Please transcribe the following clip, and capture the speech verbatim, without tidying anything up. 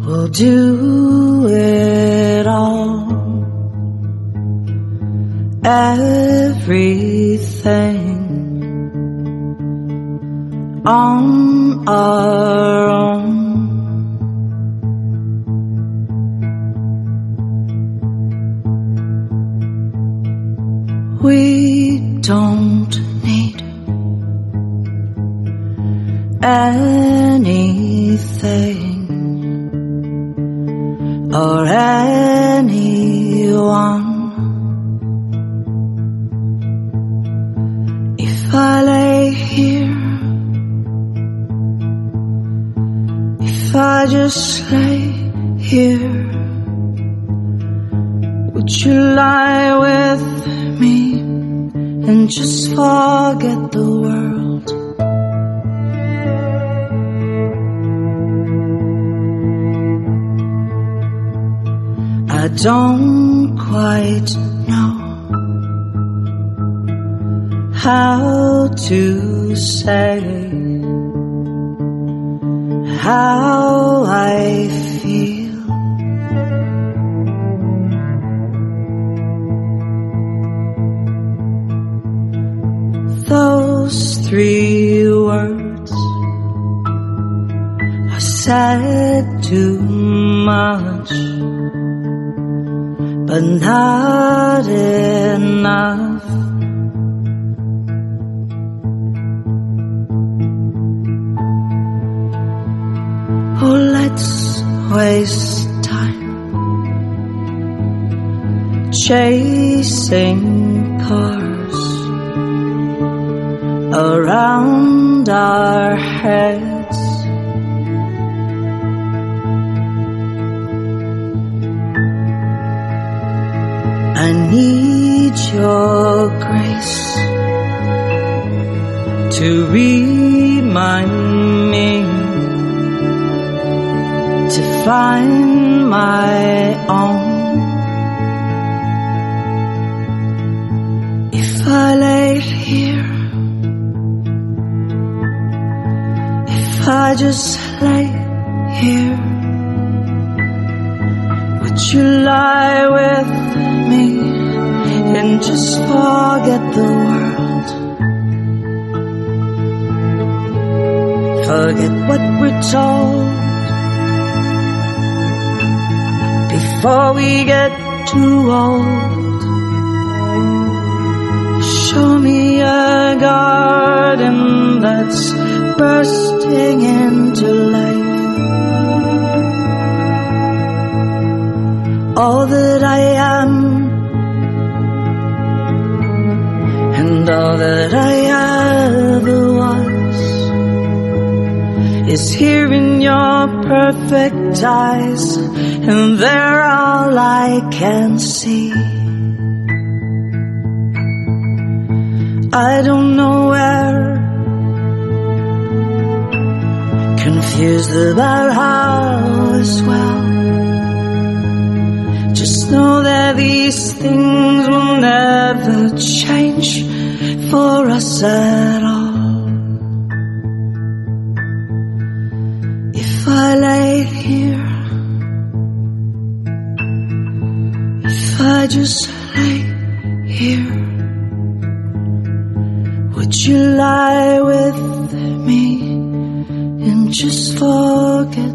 We'll do it all, everything on our own. We don't need anything or anyone. If I lay here, if I just lay here, would you lie with me and just forget the world? I don't quite know how to say how I feel. Those three words are said too much, but not enough. Oh, let's waste time chasing cars around our heads. I need your grace to remind me to find my own. If I lay here, if I just lay here, would you lie with me and just forget the world? Forget what we're told before we get too old. Show me a garden that's bursting into life. All that I am and all that I ever was is here in your perfect eyes, and they're all I can see. I don't know where, confused about how as well. Just know that these things will never change for us at all. If I lay here, if I just lay here, would you lie with me and just forget